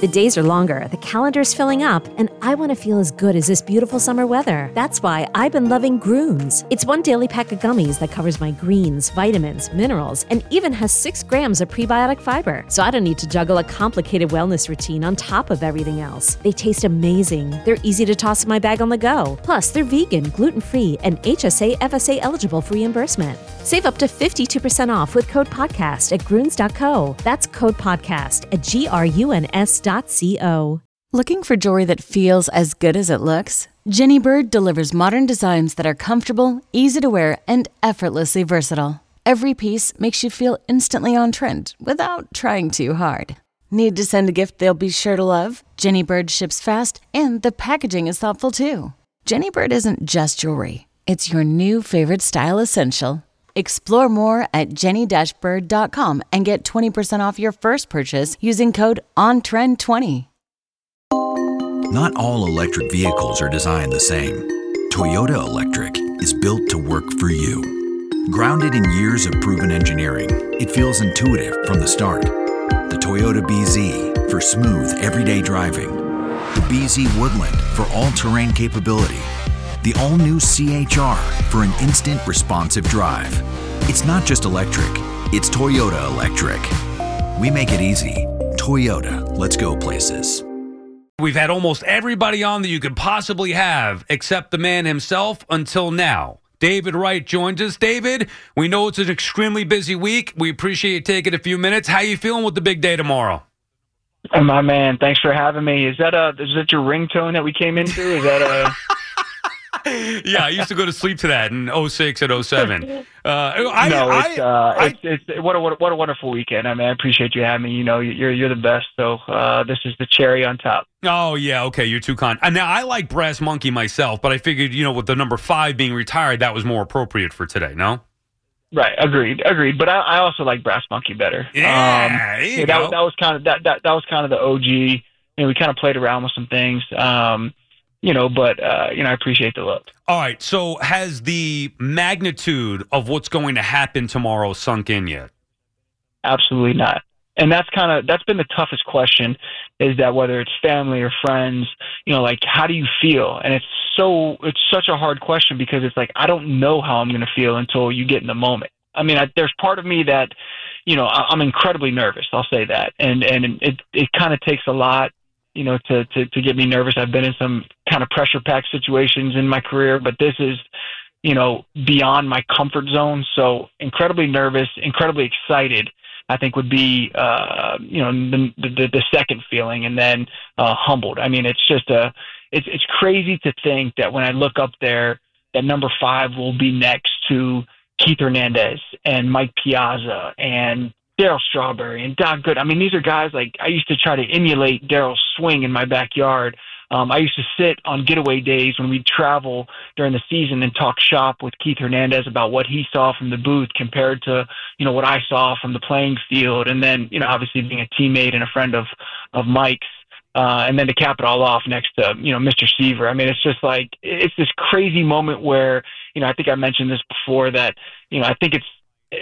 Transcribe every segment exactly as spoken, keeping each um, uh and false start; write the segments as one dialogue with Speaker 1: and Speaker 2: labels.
Speaker 1: The days are longer, the calendar's filling up, and I want to feel as good as this beautiful summer weather. That's why I've been loving Grooms. It's one daily pack of gummies that covers my greens, vitamins, minerals, and even has six grams of prebiotic fiber. So I don't need to juggle a complicated wellness routine on top of everything else. They taste amazing. They're easy to toss in my bag on the go. Plus, they're vegan, gluten-free, and H S A F S A eligible for reimbursement. Save up to fifty-two percent off with code podcast at grunes dot co. That's code podcast at G R U N S dot co.
Speaker 2: Looking for jewelry that feels as good as it looks? Jenny Bird delivers modern designs that are comfortable, easy to wear, and effortlessly versatile. Every piece makes you feel instantly on trend without trying too hard. Need to send a gift they'll be sure to love? Jenny Bird ships fast, and the packaging is thoughtful too. Jenny Bird isn't just jewelry. It's your new favorite style essential. Explore more at jenny dash bird dot com and get twenty percent off your first purchase using code on trend twenty.
Speaker 3: Not all electric vehicles are designed the same. Toyota Electric is built to work for you. Grounded in years of proven engineering, it feels intuitive from the start. The Toyota B Z for smooth, everyday driving. The B Z Woodland for all-terrain capability. The all-new C H R for an instant responsive drive. It's not just electric, it's Toyota Electric. We make it easy. Toyota, let's go places.
Speaker 4: We've had almost everybody on that you could possibly have except the man himself until now. David Wright joins us. David, we know it's an extremely busy week. We appreciate you taking a few minutes. How you feeling with the big day tomorrow?
Speaker 5: My man, thanks for having me. Is that a is that your ringtone that we came into? Is that a
Speaker 4: Yeah, I used to go to sleep to that in oh six and oh seven. Uh, I,
Speaker 5: no, it's,
Speaker 4: I,
Speaker 5: uh,
Speaker 4: I,
Speaker 5: it's, it's what a what a wonderful weekend. I mean, I appreciate you having me. You know, you're you're the best. So uh, this is the cherry on top.
Speaker 4: Oh yeah, okay, you're too kind. And now I like Brass Monkey myself, but I figured, you know, with the number five being retired, that was more appropriate for today. No.
Speaker 5: Right, agreed, agreed. But I, I also like Brass Monkey better.
Speaker 4: Yeah,
Speaker 5: um,
Speaker 4: there you
Speaker 5: yeah,
Speaker 4: go.
Speaker 5: that, that was kind of that, that that was kind of the O G. You know, we kind of played around with some things. Um, You know, but, uh, you know, I appreciate the look.
Speaker 4: All right. So has the magnitude of what's going to happen tomorrow sunk in yet?
Speaker 5: Absolutely not. And that's kind of, that's been the toughest question, is that whether it's family or friends, you know, like, how do you feel? And it's so, it's such a hard question because it's like, I don't know how I'm going to feel until you get in the moment. I mean, I, there's part of me that, you know, I, I'm incredibly nervous. I'll say that. And, and it, it kind of takes a lot, you know, to, to, to get me nervous. I've been in some kind of pressure packed situations in my career, but this is, you know, beyond my comfort zone. So incredibly nervous, incredibly excited, I think would be, uh, you know, the, the, the second feeling, and then uh, humbled. I mean, it's just a, it's, it's crazy to think that when I look up there, that number five will be next to Keith Hernandez and Mike Piazza and Darryl Strawberry and Don Good. I mean, these are guys like I used to try to emulate Darryl's swing in my backyard. Um, I used to sit on getaway days when we'd travel during the season and talk shop with Keith Hernandez about what he saw from the booth compared to, you know, what I saw from the playing field. And then, you know, obviously being a teammate and a friend of, of Mike's. Uh, and then to cap it all off next to, you know, Mister Seaver. I mean, it's just like, it's this crazy moment where, you know, I think I mentioned this before that, you know, I think it's,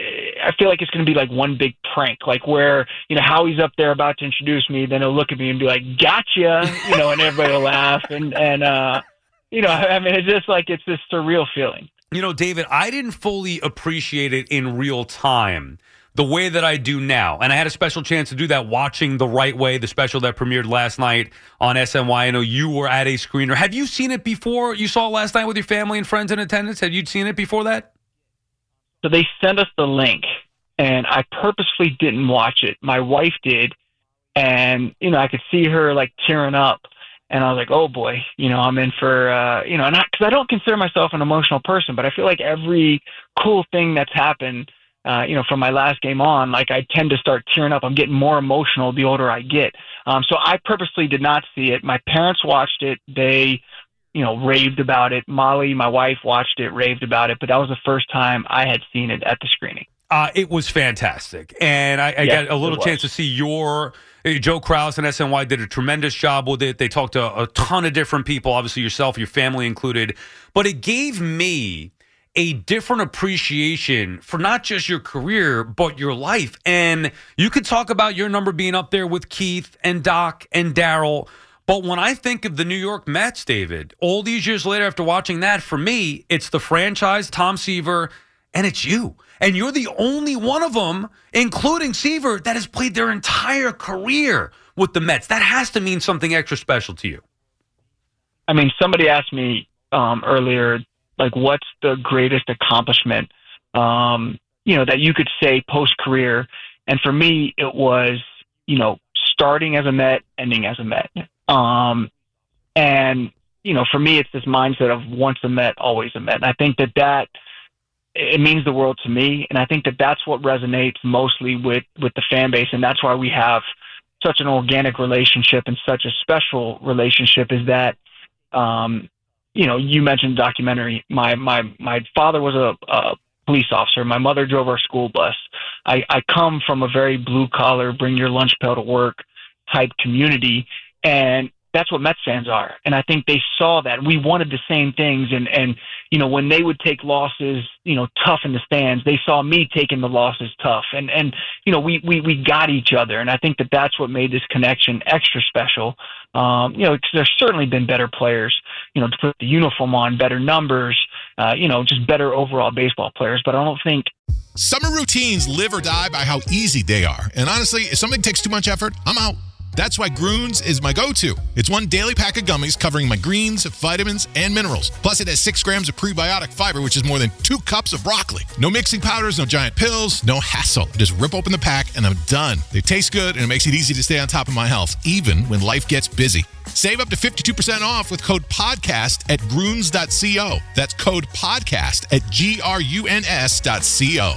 Speaker 5: I feel like it's going to be like one big prank, like where, you know, Howie's up there about to introduce me, then he'll look at me and be like, gotcha, you know, and everybody will laugh. And, and, uh, you know, I mean, it's just like, it's this surreal feeling.
Speaker 4: You know, David, I didn't fully appreciate it in real time the way that I do now. And I had a special chance to do that watching The Right Way, the special that premiered last night on S N Y. I know you were at a screener. Have you seen it before? You saw it last night with your family and friends in attendance? Had you seen it before that?
Speaker 5: So they sent us the link, and I purposely didn't watch it. My wife did, and, you know, I could see her, like, tearing up, and I was like, oh, boy, you know, I'm in for, uh, you know, and because I, I don't consider myself an emotional person, but I feel like every cool thing that's happened, uh, you know, from my last game on, like, I tend to start tearing up. I'm getting more emotional the older I get. Um, so I purposely did not see it. My parents watched it. They you know, raved about it. Molly, my wife, watched it, raved about it, but that was the first time I had seen it at the screening.
Speaker 4: Uh, it was fantastic. And I, I
Speaker 5: yes,
Speaker 4: got a little chance to see your uh, Joe Krause and S N Y did a tremendous job with it. They talked to a ton of different people, obviously yourself, your family included. But it gave me a different appreciation for not just your career, but your life. And you could talk about your number being up there with Keith and Doc and Daryl. But when I think of the New York Mets, David, all these years later after watching that, for me, it's the franchise, Tom Seaver, and it's you. And you're the only one of them, including Seaver, that has played their entire career with the Mets. That has to mean something extra special to you.
Speaker 5: I mean, somebody asked me um, earlier, like, what's the greatest accomplishment, um, you know, that you could say post-career? And for me, it was, you know, starting as a Met, ending as a Met. Um, and, you know, for me, it's this mindset of once a Met, always a Met. And I think that that, it means the world to me. And I think that that's what resonates mostly with, with the fan base. And that's why we have such an organic relationship and such a special relationship, is that, um, you know, you mentioned the documentary. My, my, my father was a, a police officer. My mother drove our school bus. I, I come from a very blue collar, bring your lunch pail to work type community. And that's what Mets fans are. And I think they saw that. We wanted the same things. And, and, you know, when they would take losses, you know, tough in the stands, they saw me taking the losses tough. And, and you know, we, we, we got each other. And I think that that's what made this connection extra special. Um, you know, because there's certainly been better players, you know, to put the uniform on, better numbers, uh, you know, just better overall baseball players. But I don't think
Speaker 6: summer routines live or die by how easy they are. And honestly, if something takes too much effort, I'm out. That's why Grüns is my go-to. It's one daily pack of gummies covering my greens, vitamins, and minerals. Plus, it has six grams of prebiotic fiber, which is more than two cups of broccoli. No mixing powders, no giant pills, no hassle. Just rip open the pack, and I'm done. They taste good, and it makes it easy to stay on top of my health, even when life gets busy. Save up to fifty-two percent off with code PODCAST at Grüns dot co. That's code PODCAST at G R U N S dot C O.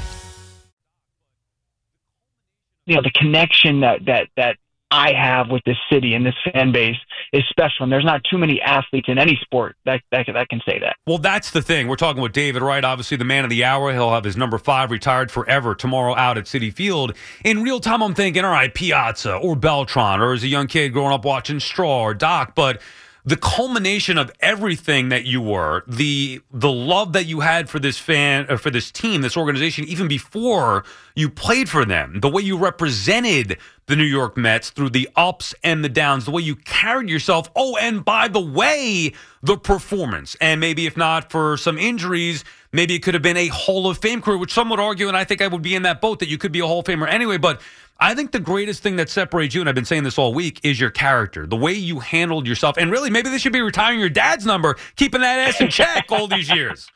Speaker 5: You know, the connection that, that, that, I have with this city and this fan base is special. And there's not too many athletes in any sport that, that, that can say that.
Speaker 4: Well, that's the thing. We're talking with David Wright, obviously the man of the hour. He'll have his number five retired forever tomorrow out at Citi Field. In real time, I'm thinking, all right, Piazza or Beltran, or as a young kid growing up watching Straw or Doc. But the culmination of everything that you were, the the love that you had for this fan, or for this team, this organization, even before you played for them, the way you represented the New York Mets through the ups and the downs, the way you carried yourself. Oh, and by the way, the performance. And maybe if not for some injuries, maybe it could have been a Hall of Fame career, which some would argue, and I think I would be in that boat, that you could be a Hall of Famer anyway. But I think the greatest thing that separates you, and I've been saying this all week, is your character, the way you handled yourself. And really, maybe this should be retiring your dad's number, keeping that ass in check all these years.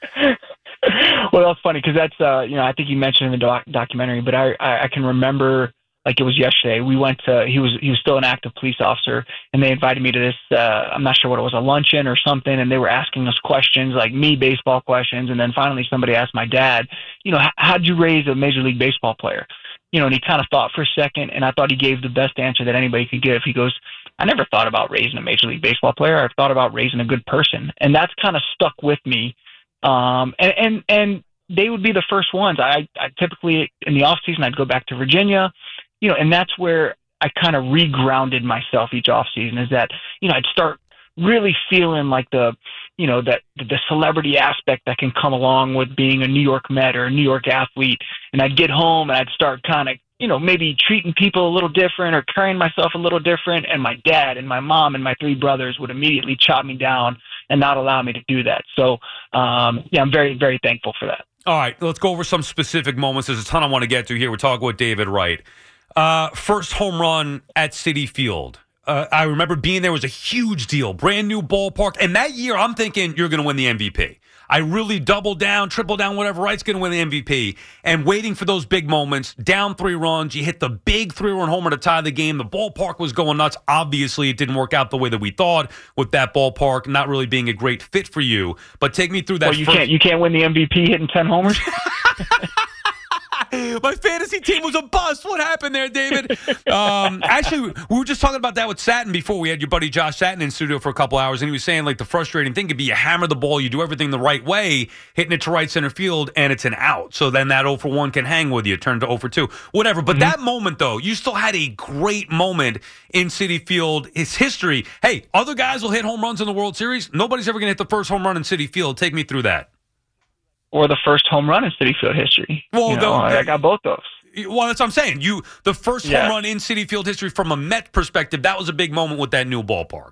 Speaker 5: Well, that's funny because that's, uh, you know, I think you mentioned in the doc- documentary, but I, I, I can remember like it was yesterday. We went to, he was, he was still an active police officer, and they invited me to this, uh, I'm not sure what it was, a luncheon or something. And they were asking us questions, like me, baseball questions. And then finally somebody asked my dad, you know, how'd you raise a Major League Baseball player? You know, and he kind of thought for a second, and I thought he gave the best answer that anybody could give. He goes, I never thought about raising a Major League Baseball player. I've thought about raising a good person. And that's kind of stuck with me. Um, and, and, and they would be the first ones. I, I typically, in the off season, I'd go back to Virginia, you know, and that's where I kind of regrounded myself each off season, is that, you know, I'd start really feeling like the, you know, that the celebrity aspect that can come along with being a New York Met or a New York athlete. And I'd get home and I'd start kind of, you know, maybe treating people a little different or carrying myself a little different. And my dad and my mom and my three brothers would immediately chop me down and not allow me to do that. So, um, yeah, I'm very, very thankful for that.
Speaker 4: All right, let's go over some specific moments. There's a ton I want to get to here. We're talking with David Wright. Uh, first home run at Citi Field. Uh, I remember being there. Was a huge deal. Brand new ballpark. And that year, I'm thinking you're going to win the M V P. I really doubled down, triple down, whatever. Wright's going to win the M V P. And waiting for those big moments. Down three runs. You hit the big three-run homer to tie the game. The ballpark was going nuts. Obviously, it didn't work out the way that we thought with that ballpark not really being a great fit for you. But take me through that.
Speaker 5: Well, you
Speaker 4: first...
Speaker 5: can't you can't win the M V P hitting ten homers?
Speaker 4: My fantasy team was a bust. What happened there, David? Um, actually, we were just talking about that with Satin before. We had your buddy Josh Satin in studio for a couple hours, and he was saying, like, the frustrating thing could be you hammer the ball, you do everything the right way, hitting it to right center field, and it's an out. So then that oh for one can hang with you, turn to oh for two, whatever. But mm-hmm. that moment, though, you still had a great moment in Citi Field. It's history. Hey, other guys will hit home runs in the World Series. Nobody's ever going to hit the first home run in Citi Field. Take me through that.
Speaker 5: or the first home run in Citi Field history.
Speaker 4: Well,
Speaker 5: you know,
Speaker 4: the,
Speaker 5: I got both those.
Speaker 4: Well, that's what I'm saying. You, the first
Speaker 5: Yeah.
Speaker 4: home run in Citi Field history from a Met perspective, that was a big moment with that new ballpark.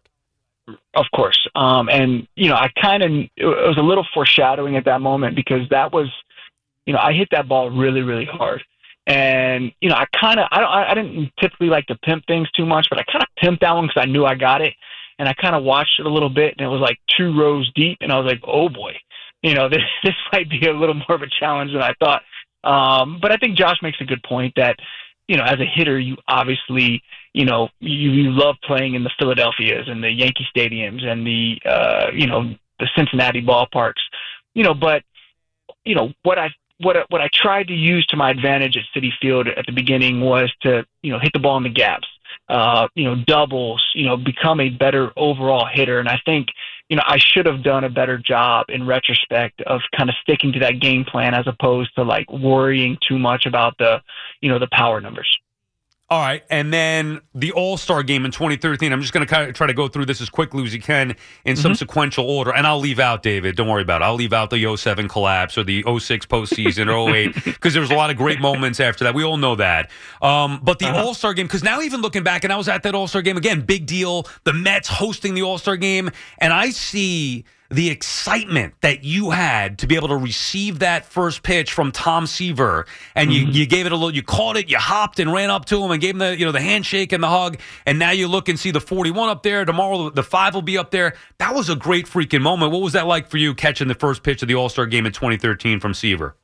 Speaker 5: Of course. Um, and, you know, I kind of, it was a little foreshadowing at that moment because that was, you know, I hit that ball really, really hard. And, you know, I kind of, I don't, I didn't typically like to pimp things too much, but I kind of pimped that one because I knew I got it. And I kind of watched it a little bit, and it was like two rows deep. And I was like, oh boy, you know, this, this might be a little more of a challenge than I thought. Um, but I think Josh makes a good point that, you know, as a hitter, you obviously, you know, you, you love playing in the Philadelphias and the Yankee stadiums and the, uh, you know, the Cincinnati ballparks, you know, but, you know, what I, what, I, what I tried to use to my advantage at Citi Field at the beginning was to, you know, hit the ball in the gaps, uh, you know, doubles, you know, become a better overall hitter. And I think, you know, I should have done a better job in retrospect of kind of sticking to that game plan as opposed to like worrying too much about the, you know, the power numbers.
Speaker 4: All right, and then the All-Star game in twenty thirteen. I'm just going to kind of try to go through this as quickly as you can in some mm-hmm. sequential order, and I'll leave out, David, don't worry about it. I'll leave out the oh seven collapse or the oh six postseason or oh eight because there was a lot of great moments after that. We all know that. Um, but the uh-huh. All-Star game, because now even looking back, and I was at that All-Star game, again, big deal, the Mets hosting the All-Star game, and I see the excitement that you had to be able to receive that first pitch from Tom Seaver, and you, mm-hmm. you gave it a little, you caught it, you hopped and ran up to him and gave him the, you know, the handshake and the hug, and now you look and see the forty-one up there. Tomorrow the five will be up there. That was a great freaking moment. What was that like for you catching the first pitch of the All-Star game in twenty thirteen from Seaver?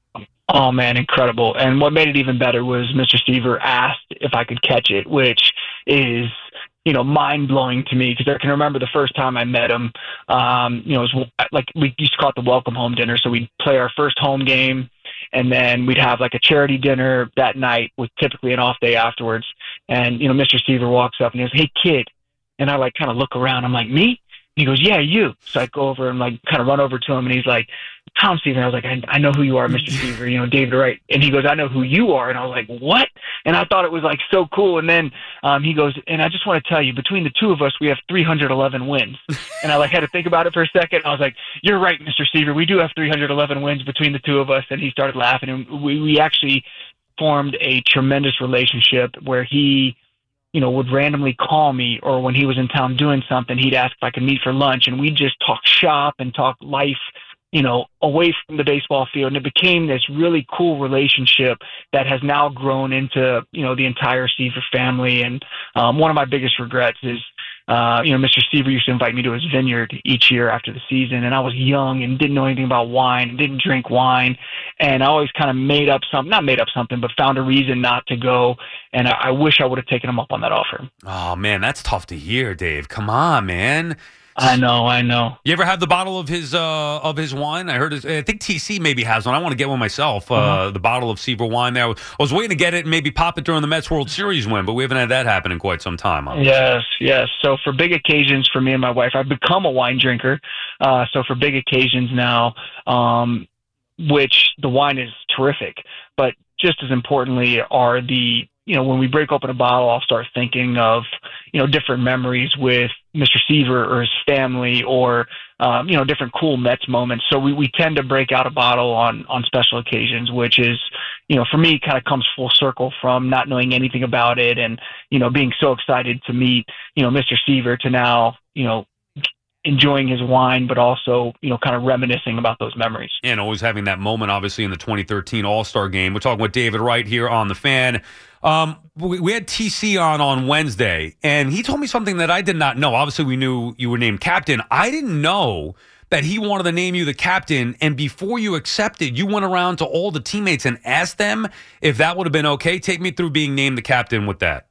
Speaker 5: Oh, man, incredible. And what made it even better was Mister Seaver asked if I could catch it, which is, you know, mind-blowing to me because I can remember the first time I met him, um, you know, it was like we used to call it the welcome home dinner. So we'd play our first home game, and then we'd have like a charity dinner that night with typically an off day afterwards. And, you know, Mister Seaver walks up and he goes, "Hey, kid." And I like kind of look around. I'm like, "Me?" And he goes, "Yeah, you." So I go over and like kind of run over to him, and he's like, "Tom Seaver." I was like, I, I know who you are, Mister Seaver, you know, David Wright. And he goes, "I know who you are." And I was like, "What?" And I thought it was like so cool. And then um, he goes, "And I just want to tell you, between the two of us, we have three hundred eleven wins." And I like had to think about it for a second. I was like, "You're right, Mister Seaver. We do have three hundred eleven wins between the two of us." And he started laughing. And we, we actually formed a tremendous relationship where he, you know, would randomly call me, or when he was in town doing something, he'd ask if I could meet for lunch, and we'd just talk shop and talk life, you know, away from the baseball field. And it became this really cool relationship that has now grown into, you know, the entire Seaver family. And um, one of my biggest regrets is, uh, you know, Mister Seaver used to invite me to his vineyard each year after the season. And I was young and didn't know anything about wine and didn't drink wine. And I always kind of made up something, not made up something, but found a reason not to go. And I, I wish I would have taken him up on that offer.
Speaker 4: Oh, man, that's tough to hear, Dave. Come on, man.
Speaker 5: I know, I know.
Speaker 4: You ever have the bottle of his uh, of his wine? I heard. His, I think T C maybe has one. I want to get one myself. Uh, uh-huh. The bottle of Seaver wine. There, I was waiting to get it and maybe pop it during the Mets World Series win, but we haven't had that happen in quite some time. Obviously.
Speaker 5: Yes, yes. So for big occasions, for me and my wife, I've become a wine drinker. Uh, so for big occasions now, um, which the wine is terrific, but just as importantly are the, you know, when we break open a bottle, I'll start thinking of, you know, different memories with Mister Seaver or his family, or, um, you know, different cool Mets moments. So we, we tend to break out a bottle on, on special occasions, which is, you know, for me kind of comes full circle from not knowing anything about it and, you know, being so excited to meet, you know, Mister Seaver to now, you know, enjoying his wine, but also, you know, kind of reminiscing about those memories.
Speaker 4: And always having that moment, obviously, in the twenty thirteen All-Star game. We're talking with David Wright here on The Fan. Um, we, we had T C on on Wednesday, and he told me something that I did not know. Obviously, we knew you were named captain. I didn't know that he wanted to name you the captain, and before you accepted, you went around to all the teammates and asked them if that would have been okay. Take me through being named the captain with that.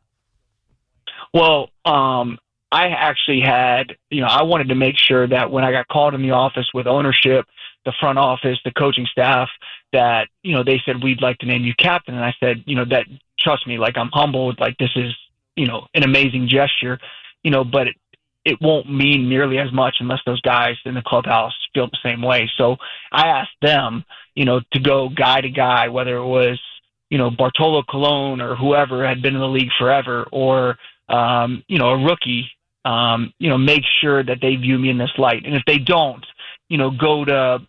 Speaker 5: Well, um, I actually had, you know, I wanted to make sure that when I got called in the office with ownership, the front office, the coaching staff, that, you know, they said, "We'd like to name you captain." And I said, you know, that, trust me, like, I'm humbled, like, this is, you know, an amazing gesture, you know, but it, it won't mean nearly as much unless those guys in the clubhouse feel the same way. So I asked them, you know, to go guy to guy, whether it was, you know, Bartolo Colon or whoever had been in the league forever, or, um, you know, a rookie, um, you know, make sure that they view me in this light. And if they don't, you know, go to,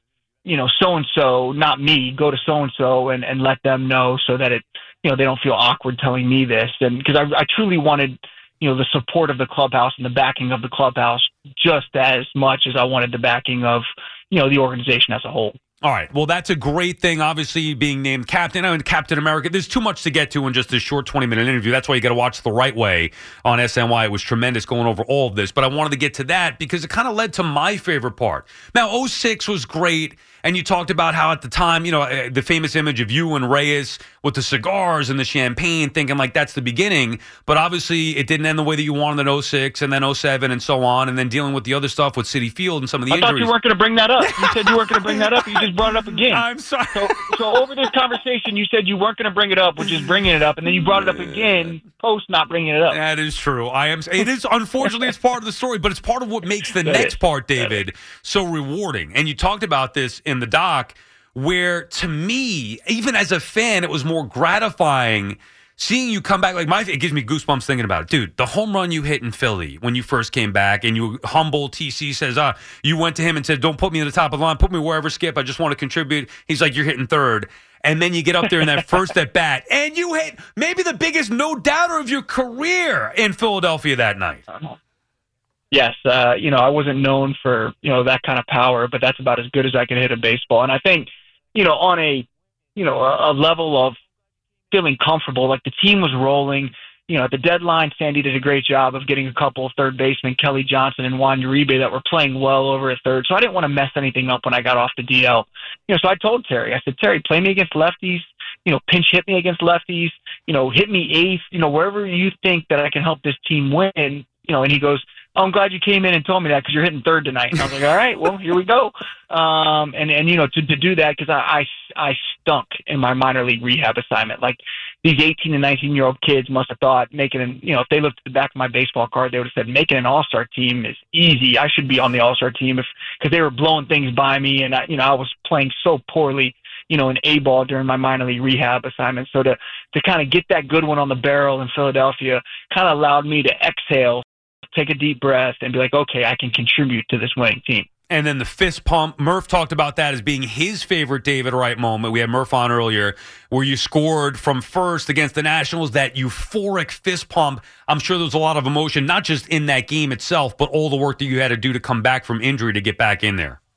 Speaker 5: you know, so-and-so, not me, go to so-and-so and, and let them know so that it, you know, they don't feel awkward telling me this. And because I, I truly wanted, you know, the support of the clubhouse and the backing of the clubhouse just as much as I wanted the backing of, you know, the organization as a whole.
Speaker 4: All right. Well, that's a great thing, obviously, being named captain. I mean, Captain America. There's too much to get to in just this short twenty-minute interview. That's why you got to watch The Right Way on S N Y. It was tremendous going over all of this. But I wanted to get to that because it kind of led to my favorite part. Now, oh six was great, and you talked about how at the time, you know, the famous image of you and Reyes with the cigars and the champagne, thinking like that's the beginning. But obviously, it didn't end the way that you wanted in oh six and then oh seven and so on, and then dealing with the other stuff with Citi Field and some of the
Speaker 5: I
Speaker 4: injuries.
Speaker 5: I thought you weren't going to bring that up. You said you weren't going to bring that up. You just brought it up again.
Speaker 4: I'm sorry.
Speaker 5: So, so over this conversation, you said you weren't going to bring it up, which is bringing it up, and then you brought it up again post not bringing it up.
Speaker 4: That is true. I am. It is unfortunately it's part of the story, but it's part of what makes the
Speaker 5: That
Speaker 4: next
Speaker 5: is.
Speaker 4: part, David, so rewarding. And you talked about this in the doc, where to me, even as a fan, it was more gratifying seeing you come back. Like my, it gives me goosebumps thinking about it, dude. The home run you hit in Philly when you first came back, and you humble T C says, "Ah, you went to him and said, don't put me at the top of the line, put me wherever, Skip. I just want to contribute." He's like, "You're hitting third." And then you get up there in that first at bat, and you hit maybe the biggest no doubter of your career in Philadelphia that night.
Speaker 5: Yes, uh, you know, I wasn't known for, you know, that kind of power, but that's about as good as I could hit a baseball. And I think, you know, on a, you know, a, a level of feeling comfortable, like the team was rolling. You know, at the deadline, Sandy did a great job of getting a couple of third basemen, Kelly Johnson and Juan Uribe, that were playing well over at third. So I didn't want to mess anything up when I got off the D L. You know, so I told Terry, I said, Terry, play me against lefties, you know, pinch hit me against lefties, you know, hit me eighth, you know, wherever you think that I can help this team win, you know, and he goes, "Oh, I'm glad you came in and told me that because you're hitting third tonight." And I was like, all right, well, here we go. Um, and, and, you know, to, to do that, because I, I, I stunk in my minor league rehab assignment. Like, these eighteen and nineteen-year-old kids must have thought making an, you know, if they looked at the back of my baseball card, they would have said making an all-star team is easy. I should be on the all-star team if because they were blowing things by me, and I, you know, I was playing so poorly, you know, in A-ball during my minor league rehab assignment. So to to kind of get that good one on the barrel in Philadelphia kind of allowed me to exhale, take a deep breath, and be like, okay, I can contribute to this winning team.
Speaker 4: And then the fist pump. Murph talked about that as being his favorite David Wright moment. We had Murph on earlier where you scored from first against the Nationals, that euphoric fist pump. I'm sure there was a lot of emotion, not just in that game itself, but all the work that you had to do to come back from injury to get back in there.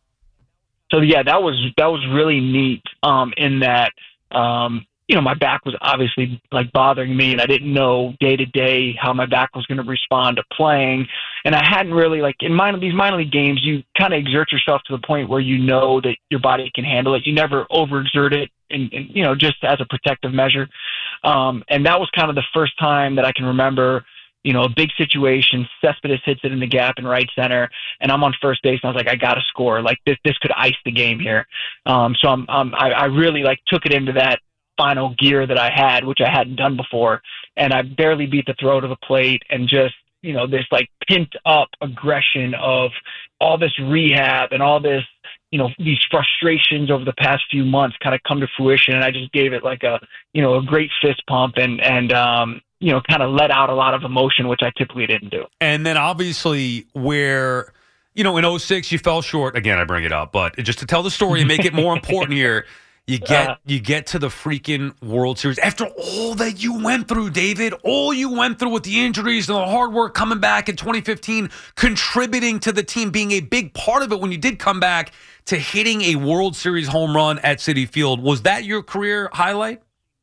Speaker 5: So, yeah, that was that was really neat um, in that, um, you know, my back was obviously like bothering me, and I didn't know day to day how my back was going to respond to playing. And I hadn't really, like, in minor, these minor league games, you kind of exert yourself to the point where you know that your body can handle it. You never overexert it, and, and you know, just as a protective measure. Um, and that was kind of the first time that I can remember, you know, a big situation. Cespedes hits it in the gap in right center, and I'm on first base, and I was like, I got to score. Like, this this could ice the game here. Um, so I'm, um, I, I really, like, took it into that final gear that I had, which I hadn't done before. And I barely beat the throw to the plate, and just, you know, this like pent up aggression of all this rehab and all this, you know, these frustrations over the past few months kind of come to fruition. And I just gave it like a, you know, a great fist pump and, and, um, you know, kind of let out a lot of emotion, which I typically didn't do.
Speaker 4: And then obviously where, you know, in oh six you fell short. Again, I bring it up, but just to tell the story and make it more important here, You get uh, you get to the freaking World Series after all that you went through, David. All you went through with the injuries and the hard work coming back in twenty fifteen, contributing to the team, being a big part of it when you did come back to hitting a World Series home run at Citi Field. Was that your career highlight?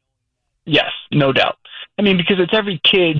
Speaker 5: Yes, no doubt. I mean, because it's every kid's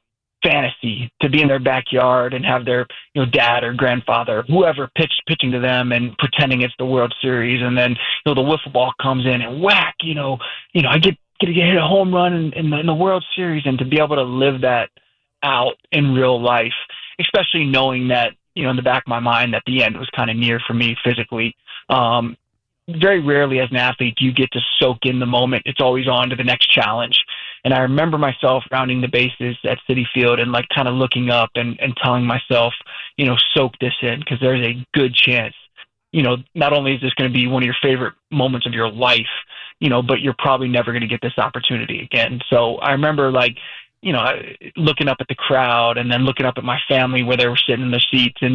Speaker 5: fantasy to be in their backyard and have their, you know, dad or grandfather, whoever pitch, pitching to them and pretending it's the World Series. And then, you know, the wiffle ball comes in and whack, you know, you know, I get, get to hit a home run in, in, the, in the World Series, and to be able to live that out in real life, especially knowing that, you know, in the back of my mind that the end was kind of near for me physically. Um, very rarely as an athlete do you get to soak in the moment. It's always on to the next challenge. And I remember myself rounding the bases at Citi Field and like kind of looking up and, and telling myself, you know, soak this in, because there's a good chance, you know, not only is this going to be one of your favorite moments of your life, you know, but you're probably never going to get this opportunity again. So I remember like, you know, looking up at the crowd and then looking up at my family where they were sitting in their seats and just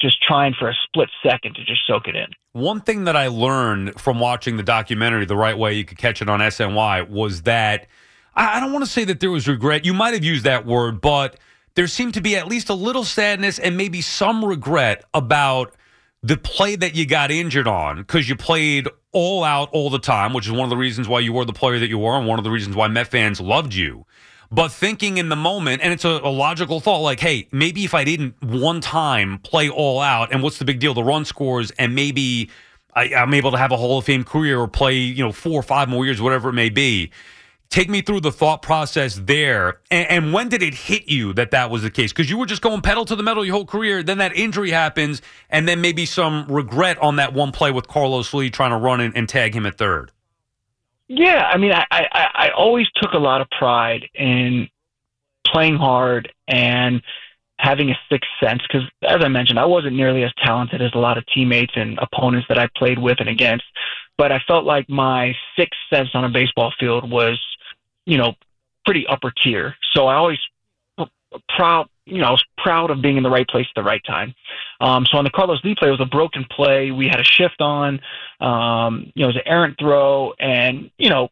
Speaker 5: just trying for a split second to just soak it in.
Speaker 4: One thing that I learned from watching the documentary, The Right Way, you could catch it on S N Y, was that I don't want to say that there was regret. You might have used that word, but there seemed to be at least a little sadness and maybe some regret about the play that you got injured on, because you played all out all the time, which is one of the reasons why you were the player that you were and one of the reasons why Met fans loved you. But thinking in the moment, and it's a, a logical thought, like, hey, maybe if I didn't one time play all out, and what's the big deal? The run scores, and maybe I, I'm able to have a Hall of Fame career or play, you know, four or five more years, whatever it may be. Take me through the thought process there. And, and when did it hit you that that was the case? Because you were just going pedal to the metal your whole career. Then that injury happens, and then maybe some regret on that one play with Carlos Lee trying to run in and tag him at third.
Speaker 5: Yeah, I mean, I, I, I always took a lot of pride in playing hard and having a sixth sense because, as I mentioned, I wasn't nearly as talented as a lot of teammates and opponents that I played with and against. But I felt like my sixth sense on a baseball field was, you know, pretty upper tier. So I always proud, you know, I was proud of being in the right place at the right time. Um, so on the Carlos Lee play, it was a broken play. We had a shift on, um, you know, it was an errant throw. And, you know,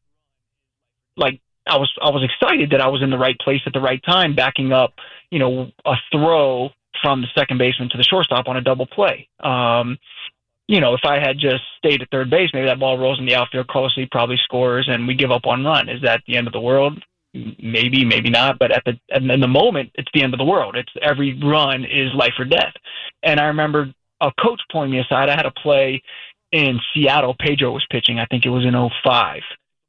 Speaker 5: like I was, I was excited that I was in the right place at the right time, backing up, you know, a throw from the second baseman to the shortstop on a double play. Um, you know, if I had just stayed at third base, maybe that ball rolls in the outfield, Carlos Lee probably scores and we give up one run. Is that the end of the world? Maybe, maybe not. But at the in the moment, it's the end of the world. It's every run is life or death. And I remember a coach pulling me aside. I had a play in Seattle. Pedro was pitching. I think it was in oh five.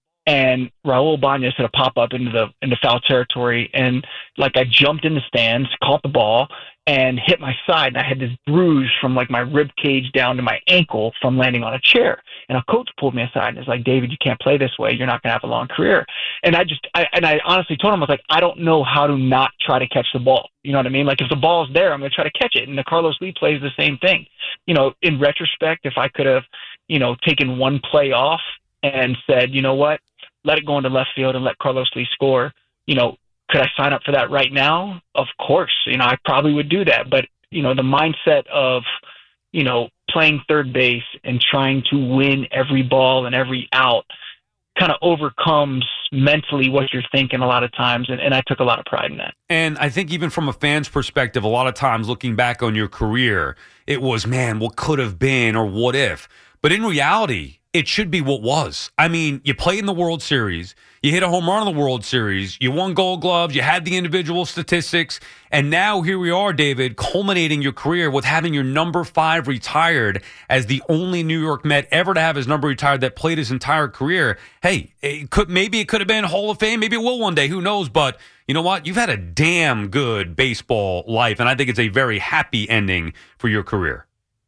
Speaker 5: And Raul Bañez hit a pop-up into the into foul territory. And, like, I jumped in the stands, caught the ball, and hit my side. And I had this bruise from, like, my rib cage down to my ankle from landing on a chair. And a coach pulled me aside and was like, David, you can't play this way. You're not going to have a long career. And I just I, – and I honestly told him, I was like, I don't know how to not try to catch the ball. You know what I mean? Like, if the ball's there, I'm going to try to catch it. And the Carlos Lee play is the same thing. You know, in retrospect, if I could have, you know, taken one play off and said, you know what, let it go into left field and let Carlos Lee score, you know, could I sign up for that right now? Of course. You know, I probably would do that. But, you know, the mindset of, you know, playing third base and trying to win every ball and every out kind of overcomes mentally what you're thinking a lot of times. And, and I took a lot of pride in that.
Speaker 4: And I think even from a fan's perspective, a lot of times looking back on your career, it was, man, what could have been or what if? But in reality, it should be what was. I mean, you played in the World Series, you hit a home run in the World Series, you won Gold Gloves, you had the individual statistics, and now here we are, David, culminating your career with having your number five retired as the only New York Met ever to have his number retired that played his entire career. Hey, it could maybe it could have been Hall of Fame, maybe it will one day, who knows? But you know what? You've had a damn good baseball life, and I think it's a very happy ending for your career.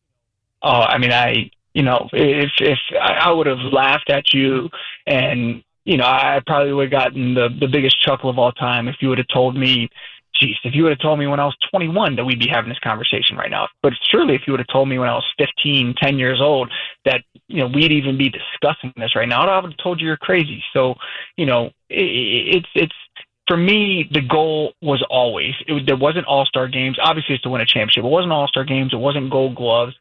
Speaker 5: Oh, I mean, I... You know, if if I would have laughed at you and, you know, I probably would have gotten the, the biggest chuckle of all time if you would have told me, geez, if you would have told me when I was twenty-one that we'd be having this conversation right now. But surely if you would have told me when I was fifteen, ten years old that, you know, we'd even be discussing this right now, I would have told you you're crazy. So, you know, it, it's, it's, for me, the goal was always, it was, there wasn't all-star games. Obviously, it's to win a championship. It wasn't all-star games. It wasn't Gold Gloves.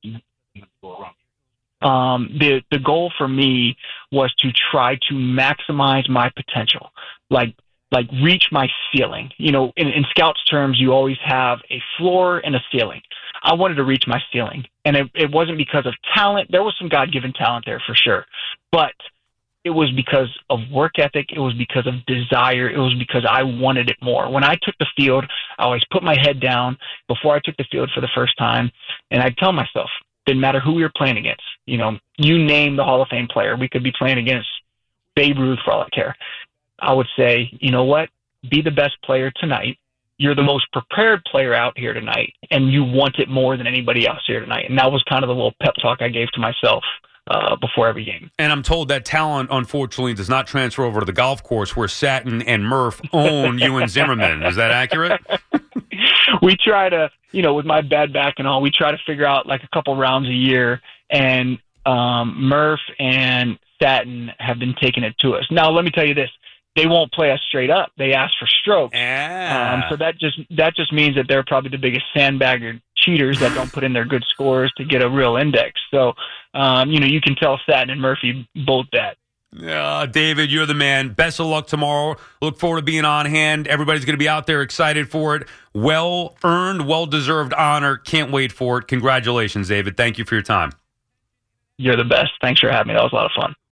Speaker 5: Um, the, the goal for me was to try to maximize my potential, like, like reach my ceiling. You know, in, in scouts terms, you always have a floor and a ceiling. I wanted to reach my ceiling, and it, it wasn't because of talent. There was some God-given talent there for sure, but it was because of work ethic. It was because of desire. It was because I wanted it more. When I took the field, I always put my head down before I took the field for the first time, and I'd tell myself, didn't matter who we were playing against. You know, you name the Hall of Fame player. We could be playing against Babe Ruth for all I care. I would say, you know what? Be the best player tonight. You're the most prepared player out here tonight, and you want it more than anybody else here tonight. And that was kind of the little pep talk I gave to myself uh, before every game. And
Speaker 4: I'm told that talent, unfortunately, does not transfer over to the golf course where Satin and Murph own you and Zimmerman. Is that accurate?
Speaker 5: We try to, you know, with my bad back and all, we try to figure out like a couple rounds a year, and um, Murph and Satin have been taking it to us. Now, let me tell you this. They won't play us straight up. They ask for strokes.
Speaker 4: Ah.
Speaker 5: Um, so that just that just means that they're probably the biggest sandbagger cheaters that don't put in their good scores to get a real index. So, um, you know, you can tell Staten and Murphy both that.
Speaker 4: Uh, David, you're the man. Best of luck tomorrow. Look forward to being on hand. Everybody's going to be out there excited for it. Well-earned, well-deserved honor. Can't wait for it. Congratulations, David. Thank you for your time.
Speaker 5: You're the best. Thanks for having me. That was a lot of fun.